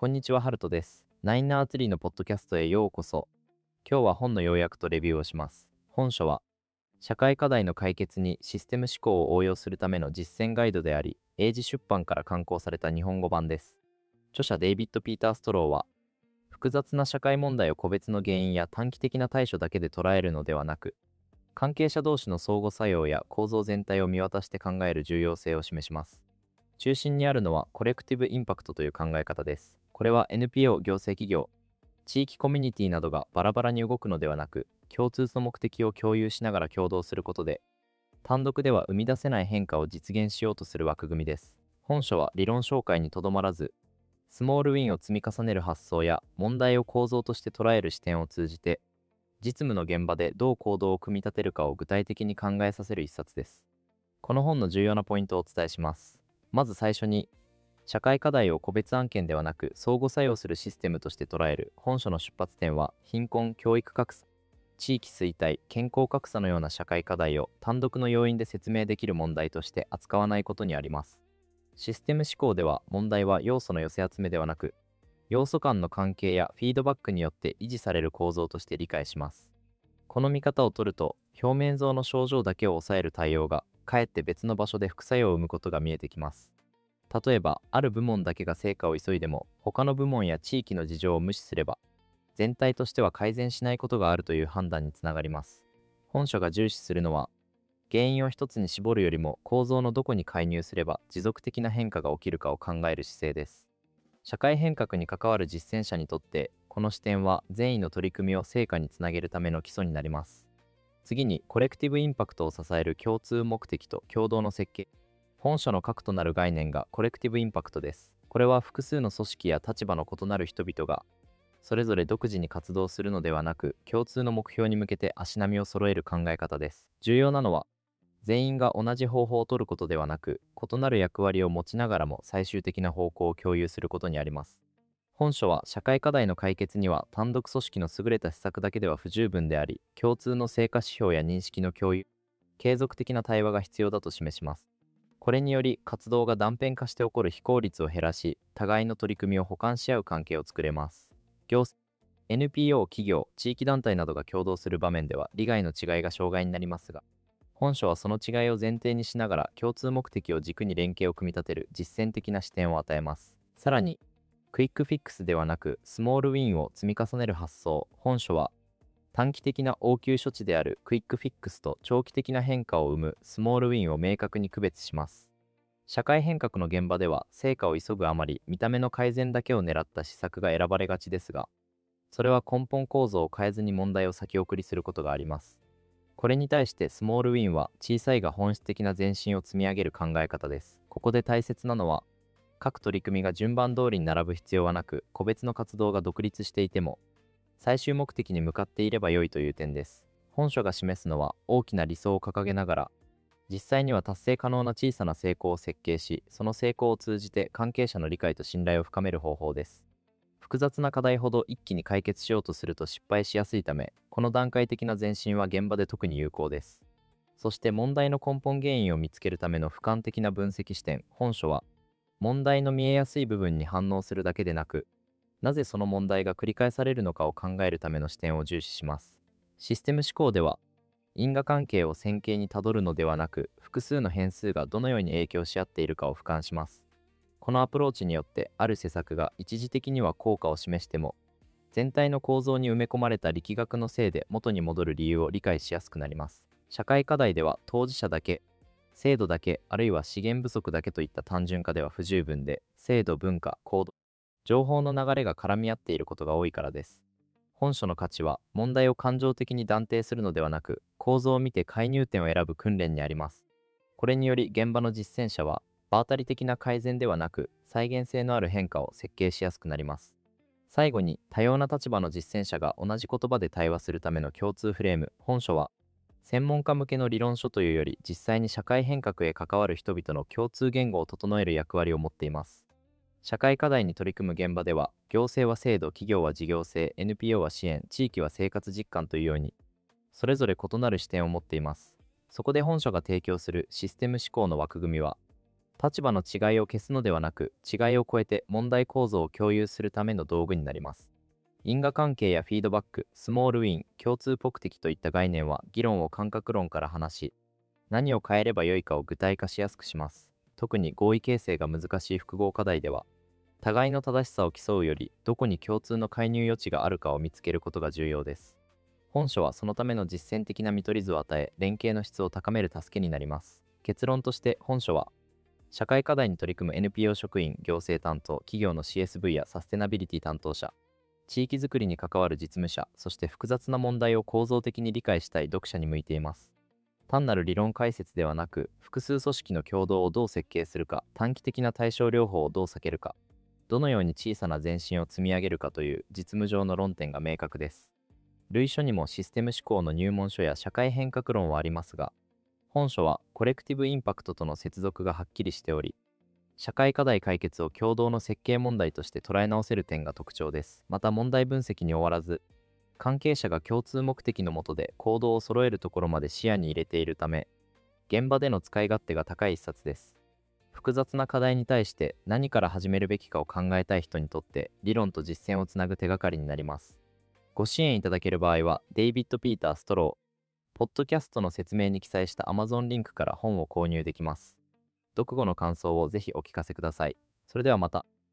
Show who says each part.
Speaker 1: こんにちは、ハルトです。ナインナーツリーのポッドキャストへようこそ。今日は本の要約とレビューをします。本書は、社会課題の解決にシステム思考を応用するための実践ガイドであり、英字出版から刊行された日本語版です。著者デイビッド・ピーター・ストローは、複雑な社会問題を個別の原因や短期的な対処だけで捉えるのではなく、関係者同士の相互作用や構造全体を見渡して考える重要性を示します。中心にあるのはコレクティブインパクトという考え方です。これは NPO、行政企業、地域コミュニティなどがバラバラに動くのではなく、共通の目的を共有しながら協働することで、単独では生み出せない変化を実現しようとする枠組みです。本書は理論紹介にとどまらず、スモールウィンを積み重ねる発想や問題を構造として捉える視点を通じて、実務の現場でどう行動を組み立てるかを具体的に考えさせる一冊です。この本の重要なポイントをお伝えします。まず最初に、社会課題を個別案件ではなく相互作用するシステムとして捉える本書の出発点は、貧困、教育格差、地域衰退、健康格差のような社会課題を単独の要因で説明できる問題として扱わないことにあります。システム思考では、問題は要素の寄せ集めではなく、要素間の関係やフィードバックによって維持される構造として理解します。この見方を取ると、表面上の症状だけを抑える対応が、かえって別の場所で副作用を生むことが見えてきます。例えば、ある部門だけが成果を急いでも、他の部門や地域の事情を無視すれば、全体としては改善しないことがあるという判断につながります。本書が重視するのは、原因を一つに絞るよりも構造のどこに介入すれば持続的な変化が起きるかを考える姿勢です。社会変革に関わる実践者にとって、この視点は善意の取り組みを成果につなげるための基礎になります。次に、コレクティブインパクトを支える共通目的と共同の設計。本書の核となる概念がコレクティブインパクトです。これは複数の組織や立場の異なる人々が、それぞれ独自に活動するのではなく、共通の目標に向けて足並みを揃える考え方です。重要なのは、全員が同じ方法を取ることではなく、異なる役割を持ちながらも最終的な方向を共有することにあります。本書は、社会課題の解決には単独組織の優れた施策だけでは不十分であり、共通の成果指標や認識の共有、継続的な対話が必要だと示します。これにより、活動が断片化して起こる非効率を減らし、互いの取り組みを補完し合う関係を作れます。行政 NPO、企業、地域団体などが共同する場面では利害の違いが障害になりますが、本書はその違いを前提にしながら共通目的を軸に連携を組み立てる実践的な視点を与えます。さらに、クイックフィックスではなくスモールウィンを積み重ねる発想。本書は、短期的な応急処置であるクイックフィックスと長期的な変化を生むスモールウィンを明確に区別します。社会変革の現場では、成果を急ぐあまり見た目の改善だけを狙った施策が選ばれがちですが、それは根本構造を変えずに問題を先送りすることがあります。これに対してスモールウィンは、小さいが本質的な前進を積み上げる考え方です。ここで大切なのは、各取り組みが順番通りに並ぶ必要はなく、個別の活動が独立していても、最終目的に向かっていれば良いという点です。本書が示すのは、大きな理想を掲げながら、実際には達成可能な小さな成功を設計し、その成功を通じて関係者の理解と信頼を深める方法です。複雑な課題ほど一気に解決しようとすると失敗しやすいため、この段階的な前進は現場で特に有効です。そして問題の根本原因を見つけるための俯瞰的な分析視点。本書は、問題の見えやすい部分に反応するだけでなく、なぜその問題が繰り返されるのかを考えるための視点を重視します。システム思考では、因果関係を線形にたどるのではなく、複数の変数がどのように影響し合っているかを俯瞰します。このアプローチによって、ある施策が一時的には効果を示しても、全体の構造に埋め込まれた力学のせいで元に戻る理由を理解しやすくなります。社会課題では、当事者だけ、制度だけ、あるいは資源不足だけといった単純化では不十分で、制度、文化、行動、情報の流れが絡み合っていることが多いからです。本書の価値は、問題を感情的に断定するのではなく、構造を見て介入点を選ぶ訓練にあります。これにより、現場の実践者は、場当たり的な改善ではなく、再現性のある変化を設計しやすくなります。最後に、多様な立場の実践者が同じ言葉で対話するための共通フレーム。本書は、専門家向けの理論書というより、実際に社会変革へ関わる人々の共通言語を整える役割を持っています。社会課題に取り組む現場では、行政は制度、企業は事業性、NPO は支援、地域は生活実感というように、それぞれ異なる視点を持っています。そこで本書が提供するシステム思考の枠組みは、 立場の違いを消すのではなく、違いを超えて問題構造を共有するための道具になります。因果関係やフィードバック、スモールウィン、共通目的といった概念は議論を感覚論から話し、何を変えればよいかを具体化しやすくします。特に合意形成が難しい複合課題では、互いの正しさを競うより、どこに共通の介入余地があるかを見つけることが重要です。本書はそのための実践的な見取り図を与え、連携の質を高める助けになります。結論として本書は、社会課題に取り組む NPO 職員、行政担当、企業の CSV やサステナビリティ担当者、地域づくりに関わる実務者、そして複雑な問題を構造的に理解したい読者に向いています。単なる理論解説ではなく、複数組織の共同をどう設計するか、短期的な対症療法をどう避けるか、どのように小さな前進を積み上げるかという実務上の論点が明確です。類書にもシステム思考の入門書や社会変革論はありますが、本書はコレクティブインパクトとの接続がはっきりしており、社会課題解決を共同の設計問題として捉え直せる点が特徴です。また問題分析に終わらず、関係者が共通目的の下で行動を揃えるところまで視野に入れているため、現場での使い勝手が高い一冊です。複雑な課題に対して何から始めるべきかを考えたい人にとって理論と実践をつなぐ手がかりになります。ご支援いただける場合は、デイビッド・ピーター・ストロー、ポッドキャストの説明に記載した Amazon リンクから本を購入できます。読後の感想をぜひお聞かせください。それではまた。